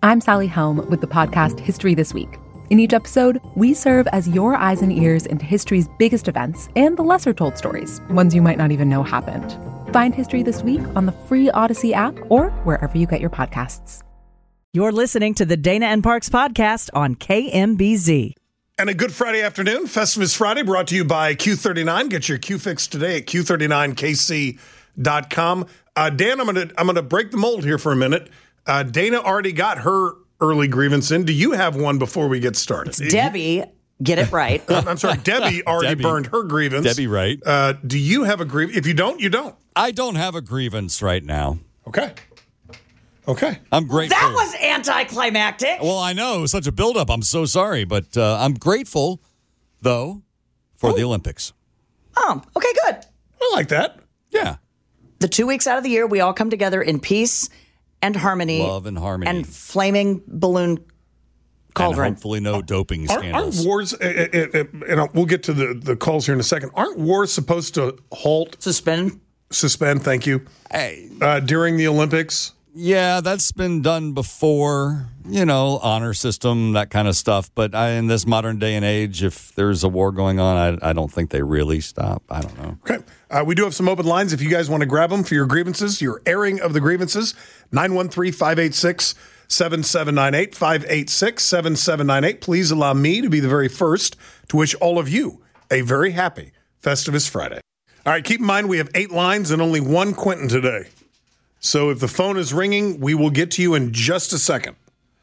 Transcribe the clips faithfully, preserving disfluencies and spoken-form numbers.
I'm Sally Helm with the podcast History This Week. In each episode, we serve as your eyes and ears into history's biggest events and the lesser-told stories, ones you might not even know happened. Find History This Week on the free Odyssey app or wherever you get your podcasts. You're listening to the Dana and Parks podcast on K M B Z. And a good Friday afternoon. Festivus Friday brought to you by Q thirty-nine. Get your Q fix today at Q thirty-nine K C dot com. Uh, Dan, I'm going to I'm gonna break the mold here for a minute. Uh, Dana already got her early grievance in. Do you have one before we get started? It's Debbie. Get it right. I'm sorry. Debbie already Debbie. burned her grievance. Debbie, right. Uh, do you have a grievance? If you don't, you don't. I don't have a grievance right now. Okay. Okay. I'm grateful. That was anticlimactic. Well, I know. It was such a buildup. I'm so sorry. But uh, I'm grateful, though, for oh. the Olympics. Oh, okay, good. I like that. Yeah. The two weeks out of the year, we all come together in peace and harmony. Love and harmony. And flaming balloon cauldron. And hopefully no doping Aren't, scandals. aren't wars, uh, uh, uh, and we'll get to the, the calls here in a second, aren't wars supposed to halt, Suspend. suspend, thank you, Hey, uh, during the Olympics? yeah, that's been done before, you know, honor system, that kind of stuff. But I, in this modern day and age, if there's a war going on, I, I don't think they really stop. I don't know. Okay. Uh, we do have some open lines if you guys want to grab them for your grievances, your airing of the grievances. nine one three, five eight six, seven seven nine eight, five eight six, seven seven nine eight. Please allow me to be the very first to wish all of you a very happy Festivus Friday. All right, keep in mind we have eight lines and only one Quentin today. So if the phone is ringing, we will get to you in just a second.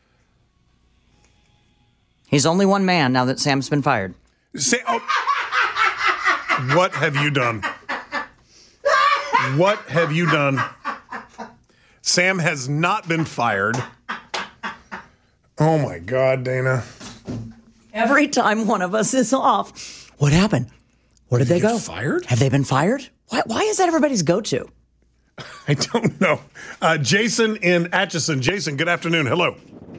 He's only one man now that Sam's been fired. Say, oh, what have you done? What have you done? Sam has not been fired. Oh, my God, Dana. Every time one of us is off. What happened? Where did, Did they they go? get fired? Have they been fired? Why, why is that everybody's go-to? I don't know. Uh, Jason in Atchison. Jason, good afternoon. Hello.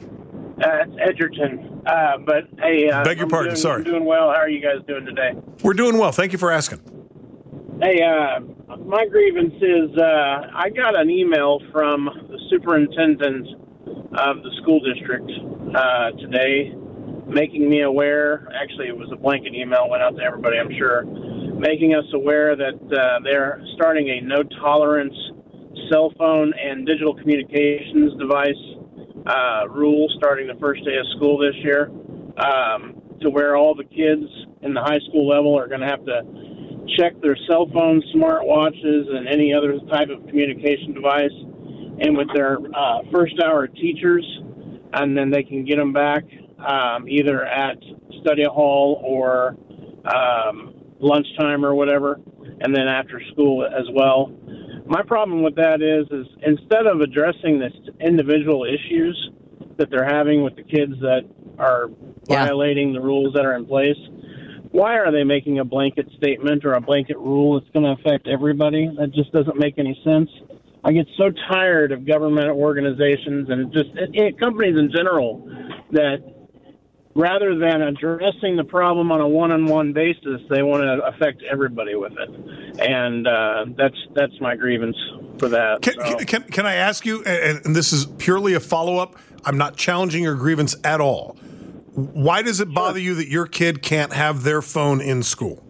Uh, it's Edgerton. Uh, but hey, uh, Beg your I'm pardon. Doing, Sorry. I'm doing well. How are you guys doing today? We're doing well. Thank you for asking. Hey, uh, my grievance is uh, I got an email from the superintendent of the school district uh, today, making me aware. Actually, it was a blanket email, went out to everybody, I'm sure, making us aware that uh, they're starting a no tolerance cell phone and digital communications device uh, rule starting the first day of school this year, um, to where all the kids in the high school level are going to have to check their cell phones, smartwatches, and any other type of communication device, and with their uh, first hour teachers, and then they can get them back um, either at study hall or um, lunchtime or whatever, and then after school as well. My problem with that is, is instead of addressing the individual issues that they're having with the kids that are Yeah. violating the rules that are in place, why are they making a blanket statement or a blanket rule that's going to affect everybody? That just doesn't make any sense. I get so tired of government organizations and just it, it, companies in general that rather than addressing the problem on a one-on-one basis, they want to affect everybody with it. And uh, that's that's my grievance for that. Can, so. can, can I ask you, and, and this is purely a follow-up, I'm not challenging your grievance at all. Why does it bother you that your kid can't have their phone in school?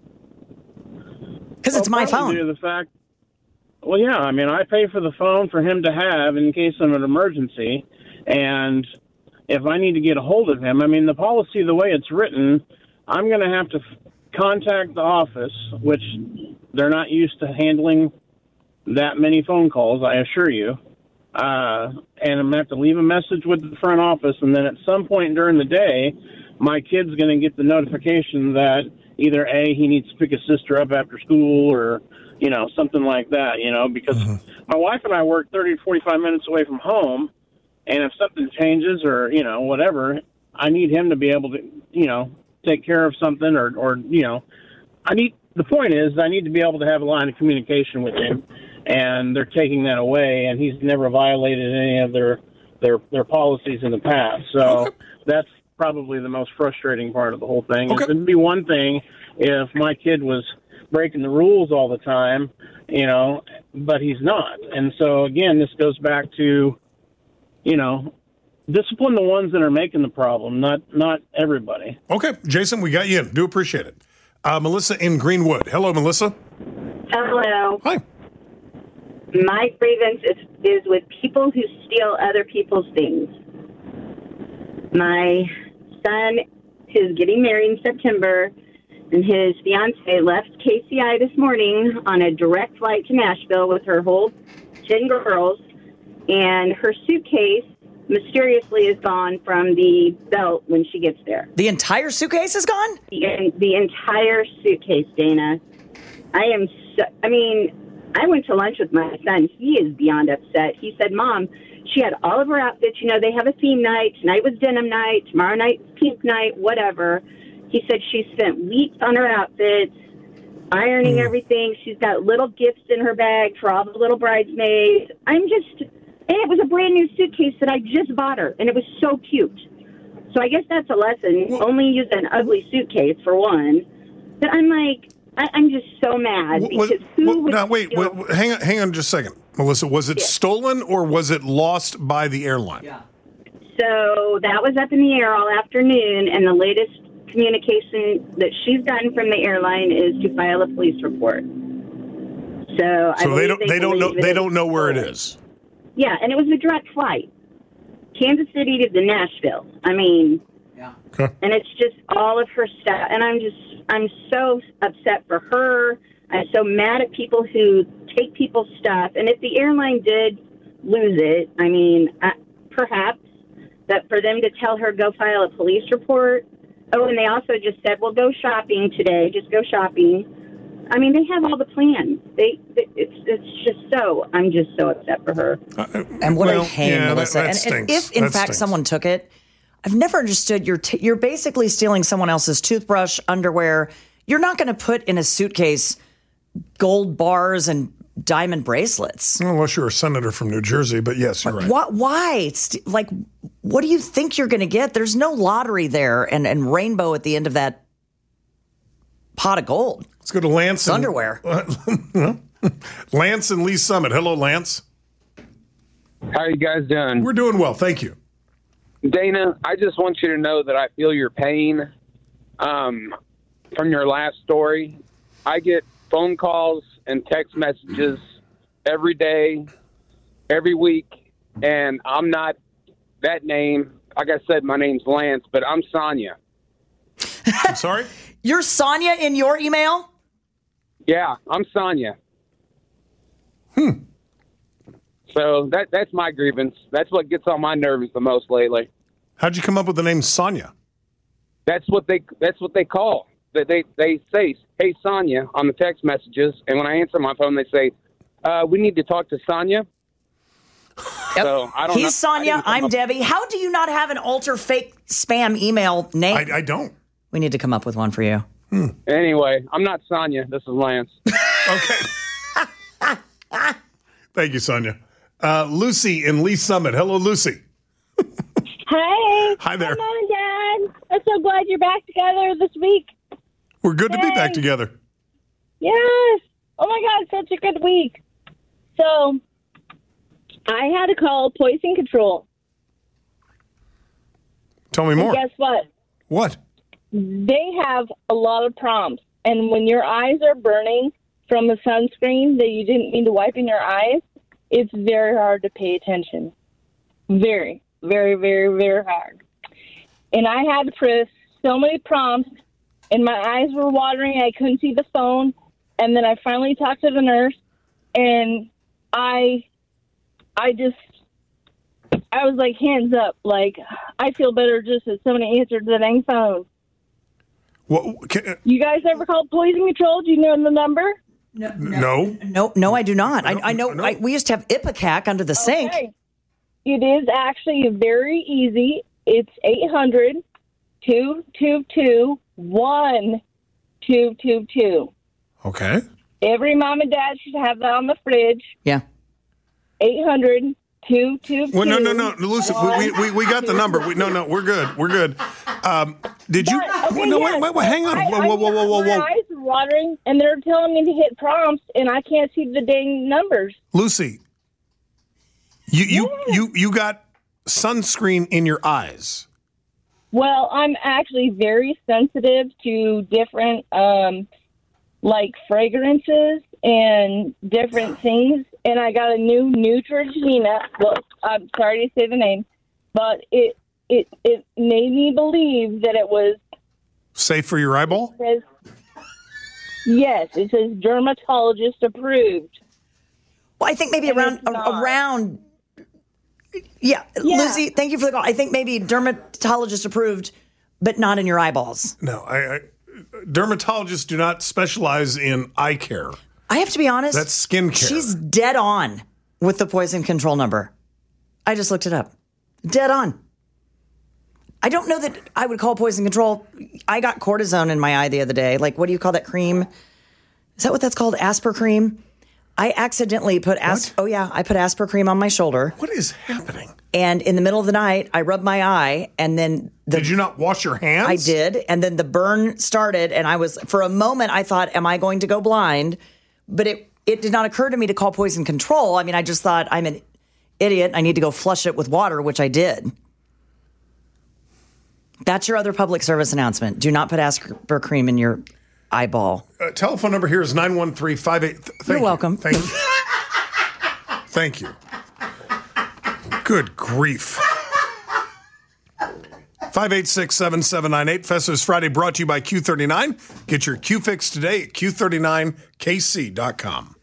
Because it's Well, my probably phone. due to the fact, well, yeah, I mean, I pay for the phone for him to have in case of an emergency, and if I need to get a hold of him, I mean, the policy, the way it's written, I'm going to have to f- contact the office, which they're not used to handling that many phone calls, I assure you. Uh, and I'm going to have to leave a message with the front office, and then at some point during the day, my kid's going to get the notification that either A, he needs to pick his sister up after school, or, you know, something like that, you know, because mm-hmm. my wife and I work thirty to forty-five minutes away from home, and if something changes or, you know, whatever, I need him to be able to, you know, take care of something or, or, you know, I need, the point is I need to be able to have a line of communication with him, and they're taking that away, and he's never violated any of their, their, their policies in the past. So okay. That's probably the most frustrating part of the whole thing. Okay. It'd be one thing if my kid was breaking the rules all the time, you know, but he's not. And so, again, this goes back to, you know, discipline the ones that are making the problem, not not everybody. Okay, Jason, we got you in. Do appreciate it. Uh, Melissa in Greenwood. Hello, Melissa. Hello. Hi. My grievance is, is with people who steal other people's things. My son is getting married in September, and his fiance left K C I this morning on a direct flight to Nashville with her whole ten girls, and her suitcase mysteriously is gone from the belt when she gets there. The entire suitcase is gone? The, the entire suitcase, Dana. I am so, I mean, I went to lunch with my son. He is beyond upset. He said, Mom, she had all of her outfits. You know, they have a theme night. Tonight was denim night. Tomorrow night's pink night, whatever. He said she spent weeks on her outfits, ironing mm. everything. She's got little gifts in her bag for all the little bridesmaids. I'm just, and it was a brand new suitcase that I just bought her, and it was so cute. So I guess that's a lesson. Well, only use an ugly suitcase, for one. But I'm like, I, I'm just so mad because what, who what, would now, wait, steal- wait, hang on, hang on just a second. Melissa, was it yeah. stolen or was it lost by the airline? Yeah. So that was up in the air all afternoon, and the latest communication that she's gotten from the airline is to file a police report. So, I so they don't they, they don't know they don't know where it stolen. is. Yeah, and it was a direct flight, Kansas City to the Nashville. I mean, yeah, okay. And it's just all of her stuff, and I'm just I'm so upset for her. I'm so mad at people who take people's stuff, and if the airline did lose it, I mean, uh, perhaps that for them to tell her go file a police report. Oh, and they also just said, well, go shopping today. Just go shopping. I mean, they have all the plans. They, they it's it's just so, I'm just so upset for her. Uh, and what well, a pain, yeah, Melissa. That, that and, stinks. and if, in that fact, stinks. someone took it, I've never understood you're, t- you're basically stealing someone else's toothbrush, underwear. You're not going to put in a suitcase gold bars and diamond bracelets. Well, unless you're a senator from New Jersey, but yes, you're right. Why? why? It's like, what do you think you're going to get? There's no lottery there and, and rainbow at the end of that pot of gold. Let's go to Lance. It's and, underwear. Lance and Lee Summit. Hello, Lance. How are you guys doing? We're doing well, thank you. Dana, I just want you to know that I feel your pain um, from your last story. I get phone calls and text messages every day, every week, and I'm not that name. Like I said, my name's Lance, but I'm Sonia. I'm sorry? You're Sonia in your email? Yeah, I'm Sonia. Hmm. So that that's my grievance. That's what gets on my nerves the most lately. How'd you come up with the name Sonia? That's what they that's what they call. They they, they say, "Hey Sonia" on the text messages, and when I answer my phone, they say, uh, "We need to talk to Sonia." Yep. So I don't. He's know. Sonia. I'm up- Debbie. How do you not have an alter fake spam email name? I, I don't. We need to come up with one for you. Hmm. Anyway, I'm not Sonia. This is Lance. Okay. Thank you, Sonia. Uh, Lucy in Lee Summit. Hello, Lucy. Hey. Hi there. Hi, Mom and Dad. I'm so glad you're back together this week. We're good to be Yay. back together. Yes. Oh, my God. Such a good week. So I had to call Poison Control. Tell me more. And guess what? What? They have a lot of prompts. And when your eyes are burning from a sunscreen that you didn't mean to wipe in your eyes, it's very hard to pay attention. Very, very, very, very hard. And I had to press so many prompts, and my eyes were watering. I couldn't see the phone. And then I finally talked to the nurse, and I, I just, I was like, hands up. Like, I feel better just that somebody answered the dang phone. What, can, You guys ever called Poison Control? Do you know the number? No, no. No, no, I do not. I, No, I know no. I, we used to have Ipecac under the sink. Okay. It is actually very easy. It's eight hundred, two two two, one two two two. Okay. Every mom and dad should have that on the fridge. Yeah. eight hundred, two two two. Well, no, no, no, Lucy, we, we, we got the number. We, no, no, we're good. We're good. Um, did you? But, okay, no, yes. wait, wait, wait, hang on. I, Whoa, I whoa, whoa, whoa, whoa, My whoa. eyes are watering, and they're telling me to hit prompts, and I can't see the dang numbers. Lucy, you, you, Yeah. you, you got sunscreen in your eyes? Well, I'm actually very sensitive to different, um, like fragrances and different things. And I got a new Neutrogena. Well, I'm sorry to say the name, but it it it made me believe that it was safe for your eyeball. It says, yes, it says dermatologist approved. Well, I think maybe And around it's not. around. Yeah, Yeah. Lucy, thank you for the call. I think maybe dermatologist approved, but not in your eyeballs. No, I, I dermatologists do not specialize in eye care. I have to be honest. That's skin care. She's dead on with the poison control number. I just looked it up. Dead on. I don't know that I would call poison control. I got cortisone in my eye the other day. Like, what do you call that cream? Is that what that's called? Asper cream? I accidentally put Asper. Oh, yeah. I put Asper cream on my shoulder. What is happening? And in the middle of the night, I rubbed my eye, and then the, Did you not wash your hands? I did, and then the burn started, and I was, for a moment, I thought, am I going to go blind? But it, it did not occur to me to call poison control. I mean, I just thought, I'm an idiot. I need to go flush it with water, which I did. That's your other public service announcement. Do not put Asper cream in your eyeball. Uh, telephone number here is nine one three five eight. Th- You're you. welcome. Thank you. Thank you. Good grief. five eight six, seven seven nine eight. Festivus Friday brought to you by Q thirty-nine. Get your Q fix today at Q thirty-nine K C dot com.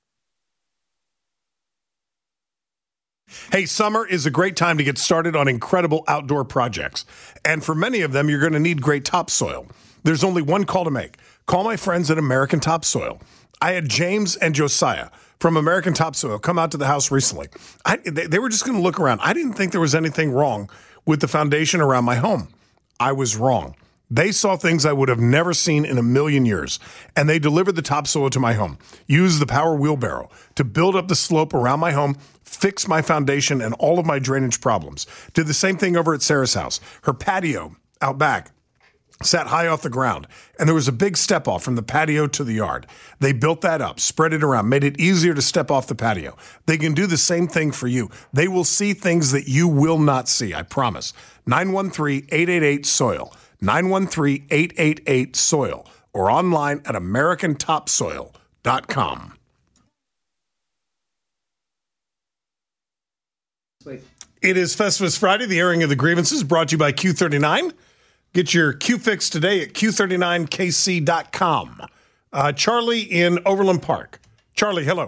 Hey, summer is a great time to get started on incredible outdoor projects. And for many of them, you're going to need great topsoil. There's only one call to make. Call my friends at American Topsoil. I had James and Josiah from American Topsoil come out to the house recently. I, they, they were just going to look around. I didn't think there was anything wrong with the foundation around my home. I was wrong. They saw things I would have never seen in a million years, and they delivered the topsoil to my home. Used the power wheelbarrow to build up the slope around my home, fix my foundation and all of my drainage problems. Did the same thing over at Sarah's house. Her patio out back sat high off the ground, and there was a big step off from the patio to the yard. They built that up, spread it around, made it easier to step off the patio. They can do the same thing for you. They will see things that you will not see, I promise. nine one three, eight eight eight, S O I L. nine one three, eight eight eight, S O I L. Or online at american topsoil dot com. It is Festivus Friday, the airing of the grievances, brought to you by Q thirty-nine. Get your Q fix today at Q thirty-nine K C dot com. Uh, Charlie in Overland Park. Charlie, hello.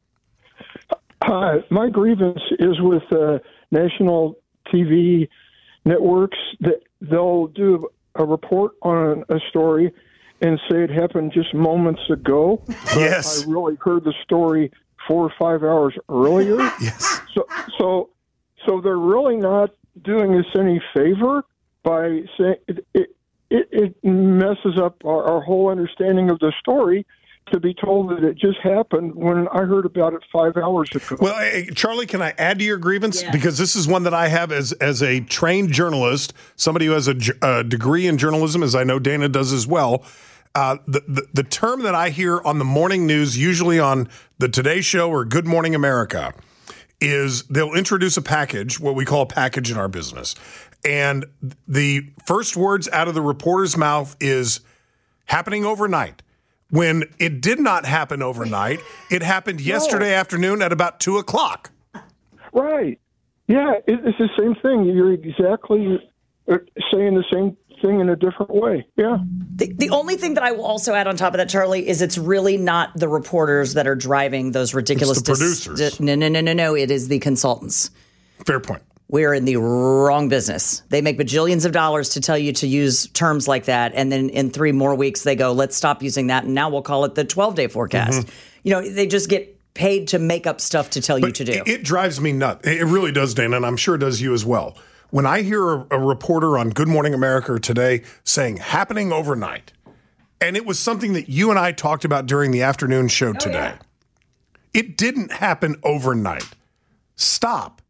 Hi, my grievance is with uh, national T V networks that they'll do a report on a story and say it happened just moments ago. But Yes. I really heard the story four or five hours earlier. Yes. So, so, so they're really not doing us any favor by saying it. It, it, it messes up our, our whole understanding of the story to be told that it just happened when I heard about it five hours ago. Well, hey, Charlie, can I add to your grievance? Yes. Because this is one that I have as as a trained journalist, somebody who has a, j- a degree in journalism, as I know Dana does as well. Uh, the, the the term that I hear on the morning news, usually on the Today Show or Good Morning America, is they'll introduce a package, what we call a package in our business. And the first words out of the reporter's mouth is happening overnight. When it did not happen overnight, it happened yesterday afternoon at about two o'clock. Right. Yeah, it, it's the same thing. You're exactly uh, saying the same thing in a different way. Yeah. The, the only thing that I will also add on top of that, Charlie, is it's really not the reporters that are driving those ridiculous. It's the producers. Dis- no, no, no, no, no. It is the consultants. Fair point. We're in the wrong business. They make bajillions of dollars to tell you to use terms like that. And then in three more weeks, they go, let's stop using that. And now we'll call it the twelve-day forecast. Mm-hmm. You know, they just get paid to make up stuff to tell you But to do. It, it drives me nuts. It really does, Dana, and I'm sure it does you as well. When I hear a, a reporter on Good Morning America today saying happening overnight, and it was something that you and I talked about during the afternoon show today. It didn't happen overnight. Stop.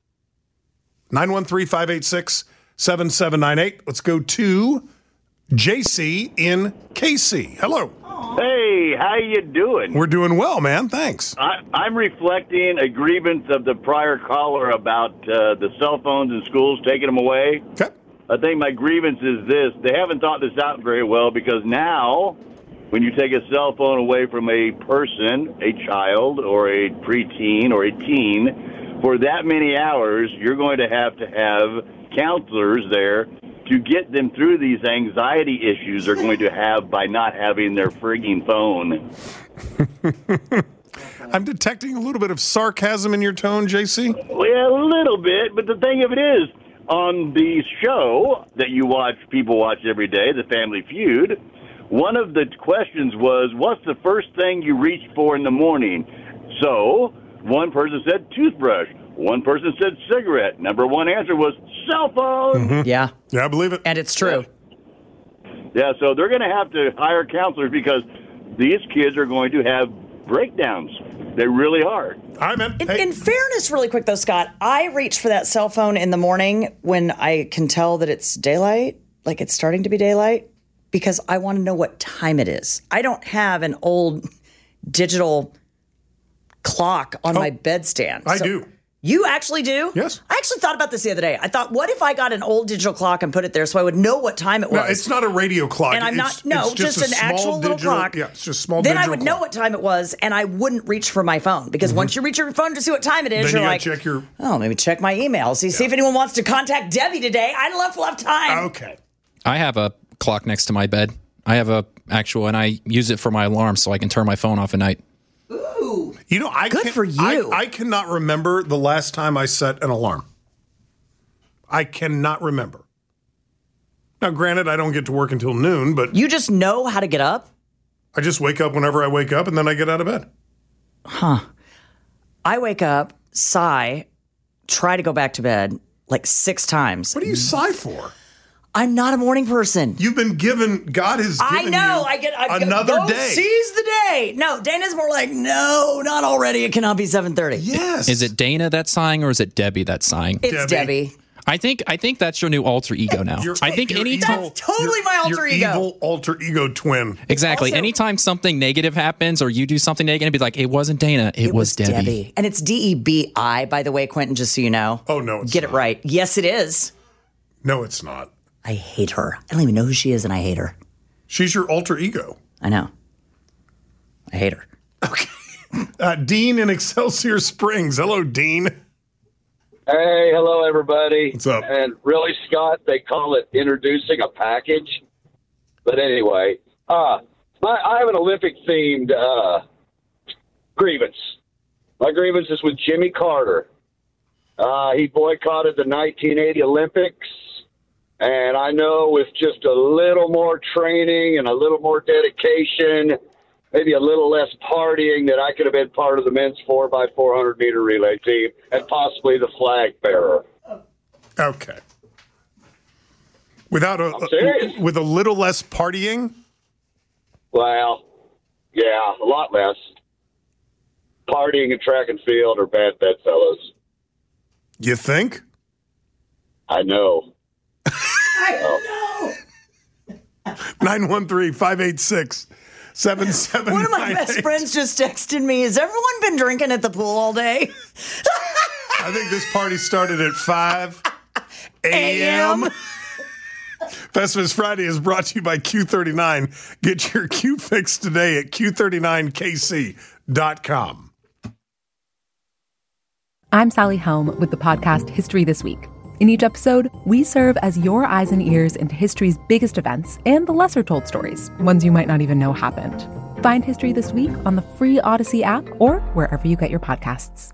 nine one three, five eight six, seven seven nine eight. Let's go to J C in K C. Hello. Hey, how you doing? We're doing well, man. Thanks. I, I'm reflecting a grievance of the prior caller about uh, the cell phones in schools, taking them away. Okay. I think my grievance is this. They haven't thought this out very well because now when you take a cell phone away from a person, a child or a preteen or a teen, for that many hours, you're going to have to have counselors there to get them through these anxiety issues they're going to have by not having their frigging phone. I'm detecting a little bit of sarcasm in your tone, J C. Well, a little bit, but the thing of it is, on the show that you watch, people watch every day, The Family Feud, one of the questions was, what's the first thing you reach for in the morning? So, one person said toothbrush. One person said cigarette. Number one answer was cell phone. Mm-hmm. Yeah. Yeah, I believe it. And it's true. Yeah, so they're going to have to hire counselors because these kids are going to have breakdowns. They really are. All right, man. In, Hey. in fairness, really quick though, Scott, I reach for that cell phone in the morning when I can tell that it's daylight, like it's starting to be daylight, because I want to know what time it is. I don't have an old digital clock on Oh, my bedstand. I So- do. You actually do? Yes. I actually thought about this the other day. I thought, what if I got an old digital clock and put it there so I would know what time it was? No, it's not a radio clock. And I'm It's- not, no, it's just, a an small actual little digital- clock. Yeah, it's just small Then I digital would know clock. what time it was, and I wouldn't reach for my phone because once you reach your phone to see what time it is, Then you're you like, gotta check your. oh, maybe check my email. See, see if anyone wants to contact Debbie today. I'd love to have time. Okay. I have a clock next to my bed. I have a actual, and I use it for my alarm so I can turn my phone off at night. Ooh. You know, I Good can't- for you. I, I cannot remember the last time I set an alarm. I cannot remember. Now, granted, I don't get to work until noon, but You just know how to get up? I just wake up whenever I wake up, and then I get out of bed. Huh. I wake up, sigh, try to go back to bed like six times. What do you sigh for? I'm not a morning person. You've been given. God has given I know. you I get I another go day. Seize the day. No, Dana's more like, no, not already. It cannot be seven thirty. Yes. Is it Dana that's sighing or is it Debbie that's sighing? It's Debbie. Debbie. I think I think that's your new alter ego now. Your- I think your anytime evil- That's totally your- my alter your ego. Evil alter ego twin. exactly. Also- anytime something negative happens or you do something negative, be like, it wasn't Dana, it, was, Debbie. And it's D E B I, by the way, Quentin, just so you know. Oh, no, it's Get not. it right. Yes, it is. No, it's not. I hate her. I don't even know who she is, and I hate her. She's your alter ego. I know. I hate her. Uh, Dean in Excelsior Springs. Hello, Dean. Hey, hello, everybody. What's up? And really, Scott, they call it introducing a package. But anyway, uh, my, I have an Olympic-themed uh, grievance. My grievance is with Jimmy Carter. Uh, he boycotted the nineteen eighty Olympics. And I know with just a little more training and a little more dedication, maybe a little less partying, that I could have been part of the men's four by four hundred meter relay team and possibly the flag bearer. Okay. Without a, I'm serious. a with a little less partying. Well, yeah, a lot less. Partying and track and field are bad bedfellows. You think? I know. I know. nine one three, five eight six, seven seven nine eight. One of my best friends just texted me, has everyone been drinking at the pool all day? I think this party started at five a.m. Festivus Friday is brought to you by Q thirty-nine. Get your Q fix today at Q thirty-nine K C dot com. I'm Sally Helm with the podcast History This Week. In each episode, we serve as your eyes and ears into history's biggest events and the lesser told stories, ones you might not even know happened. Find History This Week on the free Odyssey app or wherever you get your podcasts.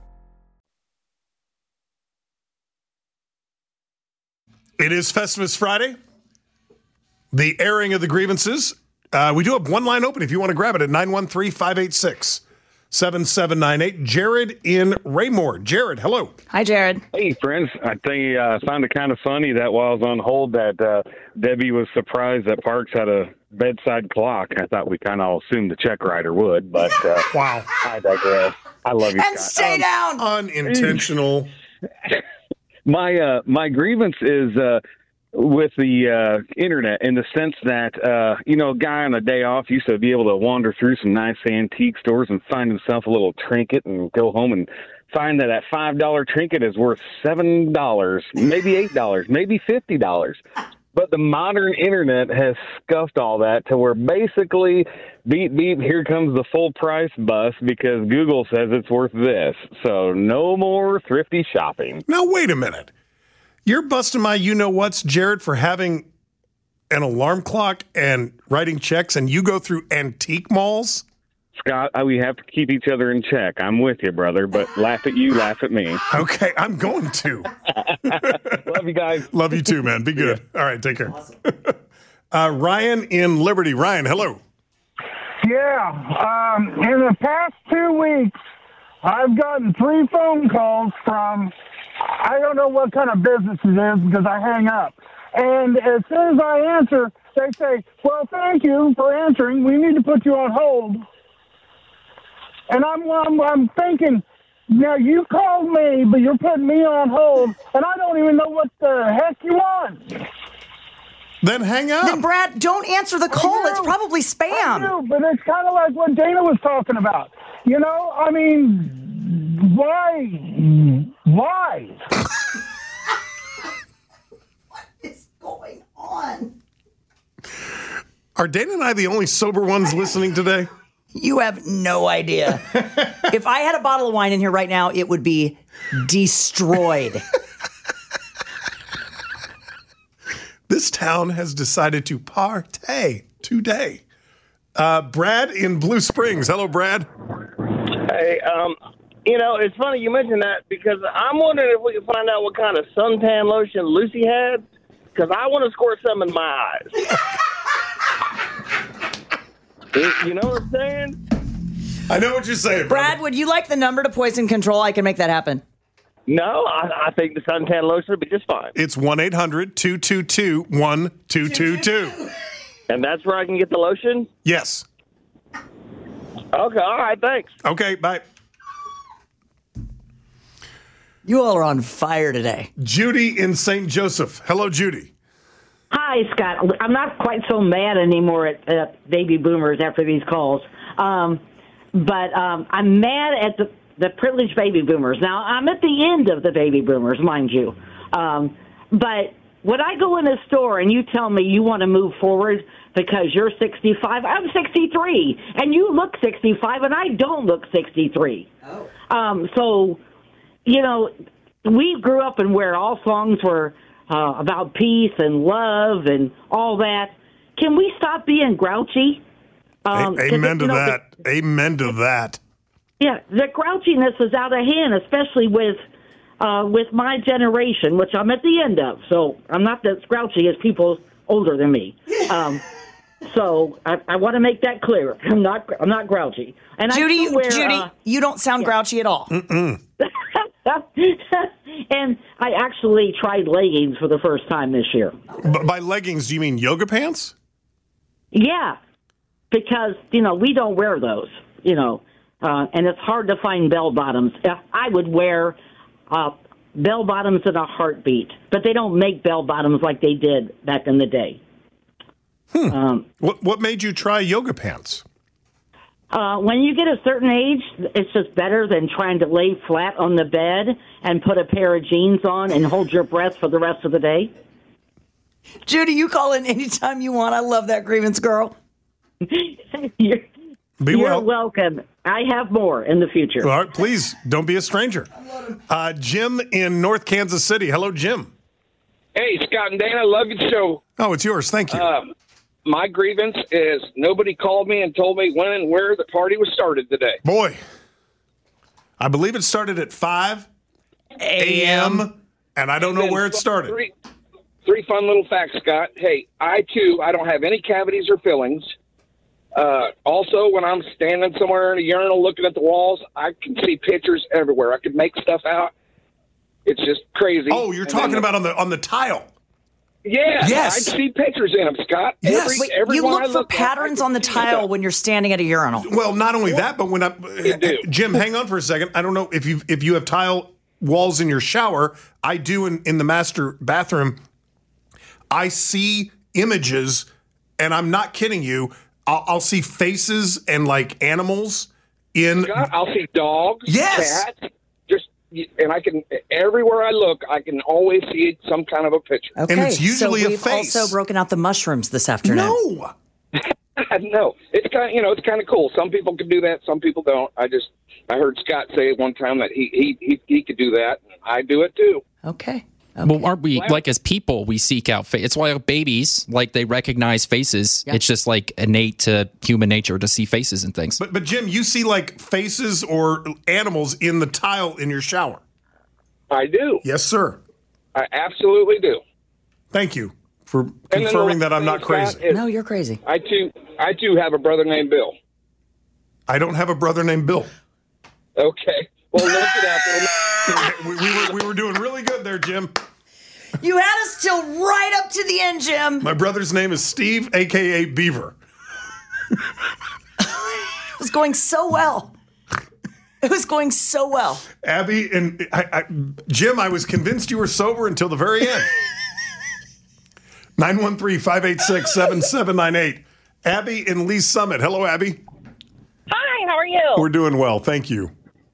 It is Festivus Friday, the airing of the grievances. Uh, we do have one line open if you want to grab it at nine one three, five eight six, seven seven nine eight. Jared in Raymore. Jared, hello. Hi, Jared. Hey, friends. I think uh, I found it kind of funny that while I was on hold that uh, Debbie was surprised that Parks had a bedside clock. I thought we kind of all assumed the check writer would, but uh, wow. I digress. I love you, And Scott. stay Um, down. Unintentional. My uh, my grievance is uh, with the uh, internet in the sense that, uh, you know, a guy on a day off used to be able to wander through some nice antique stores and find himself a little trinket and go home and find that that five dollar trinket is worth seven dollars, maybe eight dollars, maybe fifty dollars. But the modern internet has scuffed all that to where basically, beep, beep, here comes the full price bus because Google says it's worth this. So no more thrifty shopping. Now, wait a minute. You're busting my you-know-whats, Jared, for having an alarm clock and writing checks, and you go through antique malls? Scott, we have to keep each other in check. I'm with you, brother, but laugh at you, laugh at me. Okay, I'm going to. Love you guys. Love you too, man. Be good. Yeah. All right, take care. Awesome. uh, Ryan in Liberty. Ryan, hello. Yeah. Um, in the past two weeks, I've gotten three phone calls from, I don't know what kind of business it is because I hang up. And as soon as I answer, they say, well, thank you for answering. We need to put you on hold. And I'm, I'm, I'm thinking, now you called me, but you're putting me on hold, and I don't even know what the heck you want. Then hang up. Then, Brad, don't answer the call. It's probably spam. I do, but it's kind of like what Dana was talking about. You know, I mean, why? Why? What is going on? Are Dana and I the only sober ones listening today? You have no idea. If I had a bottle of wine in here right now, it would be destroyed. This town has decided to partay today. Uh, Brad in Blue Springs. Hello, Brad. Hey, um, you know, it's funny you mentioned that because I'm wondering if we can find out what kind of suntan lotion Lucy had, because I want to squirt some in my eyes. You know what I'm saying? I know what you're saying, Brad, brother. would you like the number to Poison Control? I can make that happen. No, I, I think the suntan lotion would be just fine. It's one eight hundred two two two one two two two. And that's where I can get the lotion? Yes. Okay, all right, thanks. Okay, bye. You all are on fire today. Judy in Saint Joseph. Hello, Judy. Hi, Scott. I'm not quite so mad anymore at, at baby boomers after these calls. Um, but um, I'm mad at the, the privileged baby boomers. Now, I'm at the end of the baby boomers, mind you. Um, but when I go in a store and you tell me you want to move forward because you're sixty-five, I'm sixty-three, and you look sixty-five, and I don't look sixty-three. Oh. Um, so, you know, we grew up and where all songs were uh, about peace and love and all that. Can we stop being grouchy? Um, Amen to you know, that. The, Amen to that. Yeah, the grouchiness is out of hand, especially with uh, with my generation, which I'm at the end of. So I'm not as grouchy as people older than me. Um, so I, I want to make that clear. I'm not. I'm not grouchy. And Judy, I wear, Judy, uh, you don't sound yeah. grouchy at all. Mm-mm. And I actually tried leggings for the first time this year. B- by leggings, do you mean yoga pants? Yeah, because you know we don't wear those. You know. Uh, and it's hard to find bell bottoms. I would wear uh, bell bottoms in a heartbeat, but they don't make bell bottoms like they did back in the day. Hmm. Um, what what made you try yoga pants? uh, when you get a certain age, it's just better than trying to lay flat on the bed and put a pair of jeans on and hold your breath for the rest of the day. Judy, you call in anytime you want. I love that grievance, girl. You're, Be You're well. welcome. I have more in the future. All right, please don't be a stranger. Uh, Jim in North Kansas City. Hello, Jim. Hey, Scott and Dana, love your show. Oh, it's yours. Thank you. Um, my grievance is nobody called me and told me when and where the party was started today. Boy, I believe it started at five a.m., and I don't know where it started. Three, three fun little facts, Scott. Hey, I, too, I don't have any cavities or fillings. Uh, also, when I'm standing somewhere in a urinal looking at the walls, I can see pictures everywhere. I can make stuff out. It's just crazy. Oh, you're and talking the, about on the on the tile. Yeah, Yes. I see pictures in them, Scott. Yes. Every, Wait, every you one look I for look at, patterns I on the can see tile stuff. when you're standing at a urinal. Well, not only that, but when I, Jim, hang on for a second. I don't know if you if you have tile walls in your shower. I do in, in the master bathroom. I see images, and I'm not kidding you. I'll, I'll see faces and like animals in. Scott, I'll see dogs, Yes. cats, just and I can everywhere I look, I can always see some kind of a picture. Okay, so we've also broken out the mushrooms this afternoon. No. No, it's kind of, you know, it's kind of cool. Some people can do that, some people don't. I just I heard Scott say one time that he he he, he could do that. I do it too. Okay. Well, aren't we, like as people, we seek out face. It's why babies, like they recognize faces. Yeah. It's just like innate to human nature to see faces and things. But but Jim, you see like faces or animals in the tile in your shower. I do. Yes, sir. I absolutely do. Thank you for And then the confirming last that I'm thing, not crazy. Scott, is No, you're crazy. I too I too have a brother named Bill. I don't have a brother named Bill. Okay. Well, look it up. we, we, were, we were doing really good there, Jim. You had us till right up to the end, Jim. My brother's name is Steve, a k a. Beaver. It was going so well. It was going so well. Abby and I, I, Jim, I was convinced you were sober until the very end. nine one three, five eight six, seven seven nine eight. Abby in Lee Summit. Hello, Abby. Hi, how are you? We're doing well. Thank you.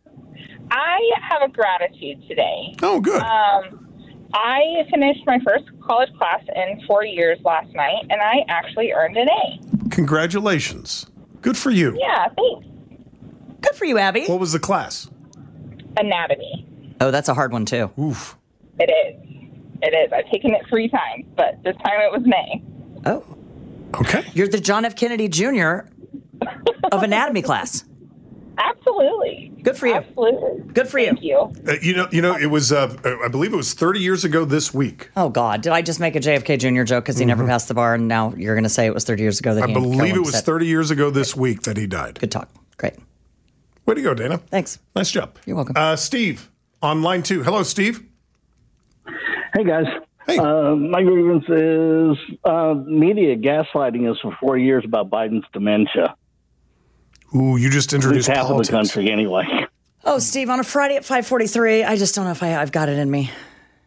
I have a gratitude today. Oh, good. Um, I finished my first college class in four years last night, and I actually earned an A. Congratulations. Good for you. Yeah, thanks. Good for you, Abby. What was the class? Anatomy. Oh, that's a hard one, too. Oof. It is. It is. I've taken it three times, but this time it was an A. Oh. Okay. You're the John F. Kennedy Junior of anatomy class. Absolutely. Good for you. Absolutely. Good for you. Thank you. Uh, you know, you know, it was. Uh, I believe it was thirty years ago this week. Oh God! Did I just make a J F K Junior joke because he never passed the bar, and now you're going to say it was thirty years ago that I he and believe Carolyn it was said- thirty years ago this week that he died. Good talk. Great. Way to go, Dana. Thanks. Nice job. You're welcome. Uh, Steve on line two. Hello, Steve. Hey, guys. Hey. Uh, my grievance is uh, media gaslighting us for four years about Biden's dementia. Ooh, you just introduced half politics. of the country anyway. Oh, Steve, on a Friday at five forty-three, I just don't know if I, I've got it in me.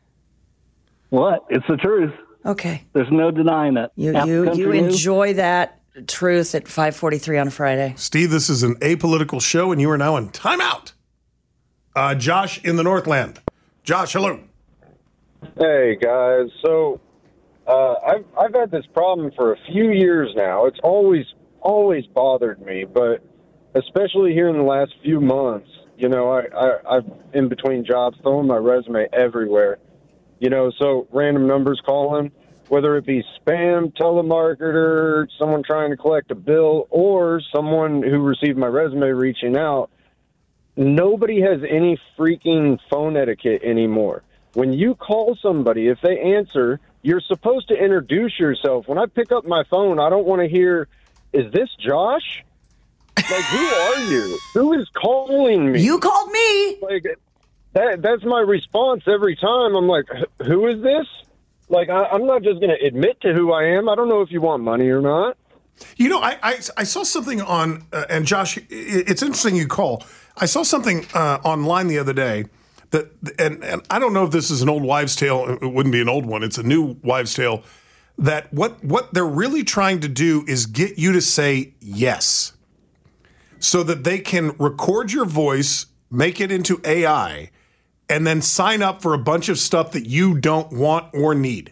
What? It's the truth. Okay. There's no denying it. You Half the you country you knew. enjoy that truth at five forty-three on a Friday. Steve, this is an apolitical show, and you are now in timeout. Uh, Josh in the Northland. Josh, hello. Hey guys, so uh, I've I've had this problem for a few years now. It's always always bothered me, but especially here in the last few months. You know, I, I I've in between jobs, throwing my resume everywhere. You know, so random numbers calling, whether it be spam, telemarketer, someone trying to collect a bill, or someone who received my resume reaching out. Nobody has any freaking phone etiquette anymore. When you call somebody, if they answer, you're supposed to introduce yourself. When I pick up my phone, I don't want to hear, is this Josh? Like, who are you? Who is calling me? You called me. Like, that, that's my response every time. I'm like, who is this? Like, I, I'm not just going to admit to who I am. I don't know if you want money or not. You know, I I, I saw something on, uh, and Josh, it, it's interesting you call. I saw something uh, online the other day that, and, and I don't know if this is an old wives' tale. It wouldn't be an old one. It's a new wives' tale. That what what they're really trying to do is get you to say yes, so that they can record your voice, make it into A I, and then sign up for a bunch of stuff that you don't want or need.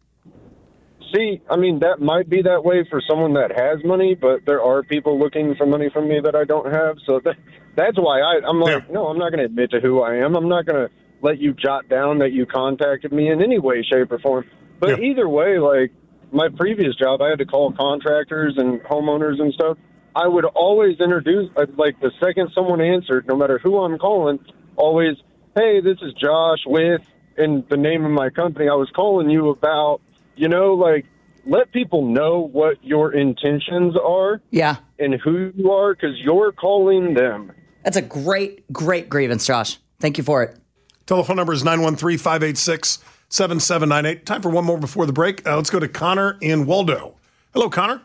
See, I mean, that might be that way for someone that has money, but there are people looking for money from me that I don't have. So that, that's why I, I'm like, yeah. no, I'm not going to admit to who I am. I'm not going to let you jot down that you contacted me in any way, shape, or form. But yeah. either way, like my previous job, I had to call contractors and homeowners and stuff. I would always introduce, like the second someone answered, no matter who I'm calling, always, hey, this is Josh with, and the name of my company I was calling you about. You know, like, let people know what your intentions are. Yeah. And who you are, because you're calling them. That's a great, great grievance, Josh. Thank you for it. Telephone number is nine one three, five eight six, seven seven nine eight. Time for one more before the break. Uh, let's go to Connor in Waldo. Hello, Connor.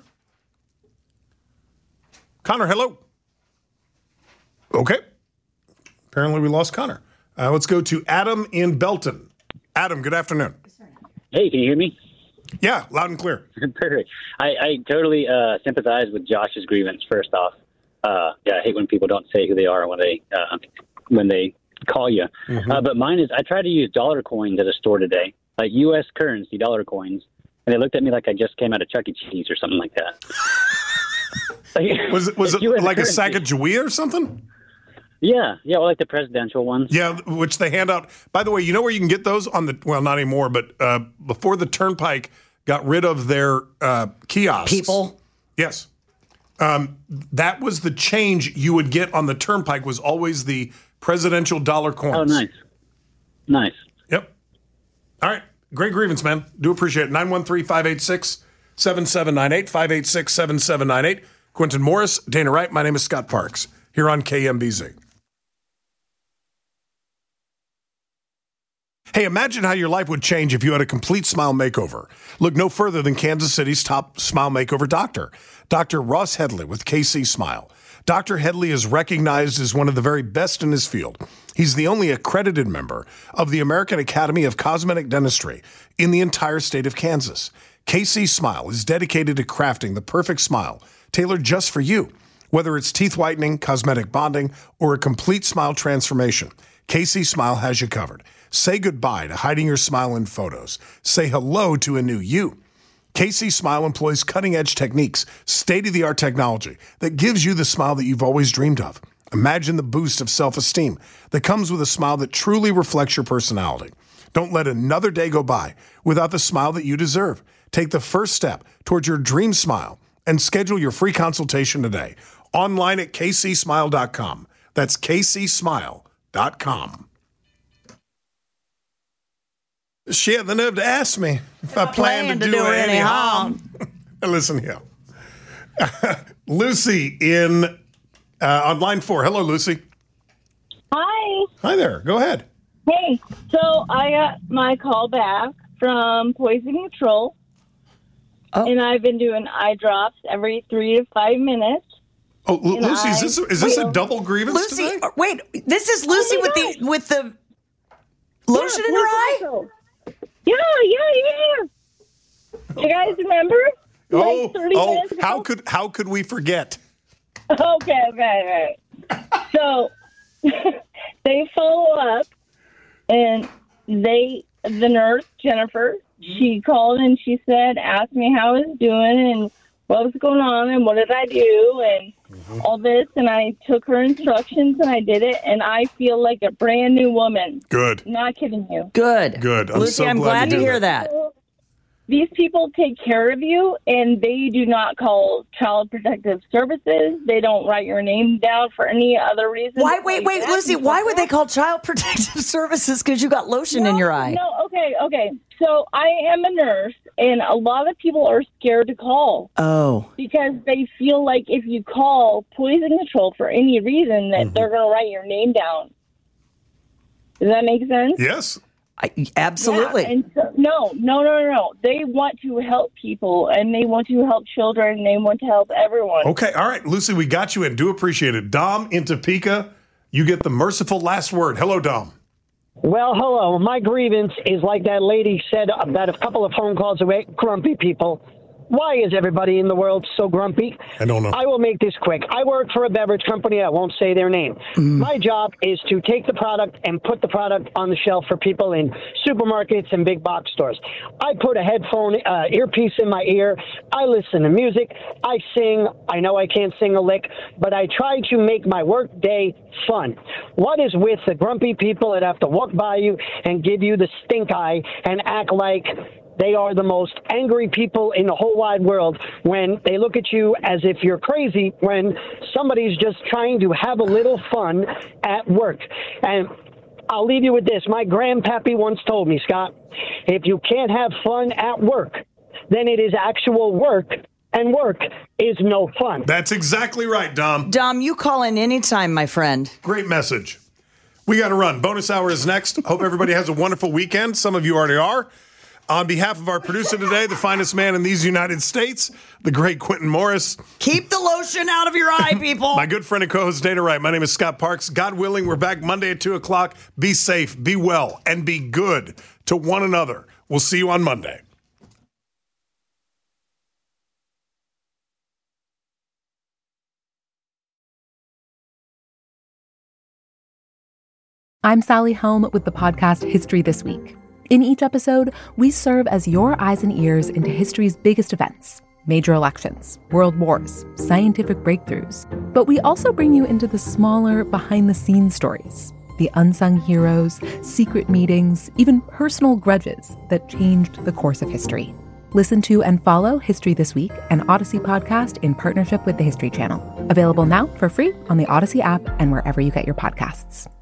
Connor, hello. Okay. Apparently we lost Connor. Uh, let's go to Adam in Belton. Adam, good afternoon. Hey, can you hear me? Yeah, loud and clear. Perfect. I, I totally uh, sympathize with Josh's grievance. First off, uh, yeah, I hate when people don't say who they are when they uh, when they call you. Mm-hmm. Uh, but mine is, I tried to use dollar coins at a store today, like U S currency dollar coins, and they looked at me like I just came out of Chuck E. Cheese or something like that. like, was it was it like currency. a Sacagawea or something? Yeah, yeah, well, like the presidential ones. Yeah, which they hand out. By the way, you know where you can get those on the well, not anymore, but uh, before the Turnpike got rid of their uh, kiosks. People? Yes. Um, that was the change you would get on the Turnpike was always the presidential dollar coins. Oh, nice. Nice. Yep. All right. Great grievance, man. Do appreciate it. nine one three, five eight six, seven seven nine eight, five eight six, seven seven nine eight. Quentin Morris, Dana Wright. My name is Scott Parks here on K M B Z. Hey, imagine how your life would change if you had a complete smile makeover. Look no further than Kansas City's top smile makeover doctor, Doctor Ross Headley with K C Smile. Doctor Headley is recognized as one of the very best in his field. He's the only accredited member of the American Academy of Cosmetic Dentistry in the entire state of Kansas. K C Smile is dedicated to crafting the perfect smile tailored just for you. Whether it's teeth whitening, cosmetic bonding, or a complete smile transformation, K C Smile has you covered. Say goodbye to hiding your smile in photos. Say hello to a new you. K C Smile employs cutting-edge techniques, state-of-the-art technology that gives you the smile that you've always dreamed of. Imagine the boost of self-esteem that comes with a smile that truly reflects your personality. Don't let another day go by without the smile that you deserve. Take the first step towards your dream smile and schedule your free consultation today. Online at k c smile dot com. That's k c smile dot com. She had the nerve to ask me if I plan to, to do, do her any harm. harm. Listen here. Lucy in uh, on line four. Hello, Lucy. Hi. Hi there. Go ahead. Hey. So I got my call back from Poison Control, oh. and I've been doing eye drops every three to five minutes. Oh, L- Lucy, I, is this is this a double grievance Lucy, today? Wait, this is Lucy oh with God. the with the lotion yeah, in her eye. Control. Yeah, yeah, yeah. You guys remember? Oh, like thirty oh, minutes ago? how could how could we forget? Okay, okay, okay. So they follow up, and they, the nurse Jennifer, she called and she said, asked me how I was doing and what was going on and what did I do and mm-hmm. all this, and I took her instructions and I did it, and I feel like a brand new woman. Good. Not kidding you. Good. Good. I'm Lucy, so I'm glad, glad to, to hear that. that. These people take care of you, and they do not call Child Protective Services. They don't write your name down for any other reason. Why? Wait, wait, Lucy. Why would they call Child Protective Services? Because you got lotion no, in your eye. No. Okay. Okay. So I am a nurse, and a lot of people are scared to call. Oh. Because they feel like if you call Poison Control for any reason, that mm-hmm. they're going to write your name down. Does that make sense? Yes. I, absolutely. Yeah, and so, no, no, no, no, no. They want to help people, and they want to help children, and they want to help everyone. Okay. All right, Lucy, we got you and do appreciate it. Dom in Topeka, you get the merciful last word. Hello, Dom. Well, hello. My grievance is like that lady said about a couple of phone calls away, grumpy people. Why is everybody in the world so grumpy? I don't know. I will make this quick. I work for a beverage company. I won't say their name. Mm. My job is to take the product and put the product on the shelf for people in supermarkets and big box stores. I put a headphone, uh, earpiece in my ear. I listen to music. I sing. I know I can't sing a lick, but I try to make my work day fun. What is with the grumpy people that have to walk by you and give you the stink eye and act like they are the most angry people in the whole wide world when they look at you as if you're crazy when somebody's just trying to have a little fun at work? And I'll leave you with this. My grandpappy once told me, Scott, if you can't have fun at work, then it is actual work, and work is no fun. That's exactly right, Dom. Dom, you call in anytime, my friend. Great message. We got to run. Bonus hour is next. Hope everybody has a wonderful weekend. Some of you already are. On behalf of our producer today, the finest man in these United States, the great Quentin Morris. Keep the lotion out of your eye, people. My good friend and co-host, Dana Wright. My name is Scott Parks. God willing, we're back Monday at two o'clock. Be safe, be well, and be good to one another. We'll see you on Monday. I'm Sally Helm with the podcast History This Week. In each episode, we serve as your eyes and ears into history's biggest events, major elections, world wars, scientific breakthroughs. But we also bring you into the smaller, behind-the-scenes stories, the unsung heroes, secret meetings, even personal grudges that changed the course of history. Listen to and follow History This Week, an Odyssey podcast in partnership with the History Channel. Available now for free on the Odyssey app and wherever you get your podcasts.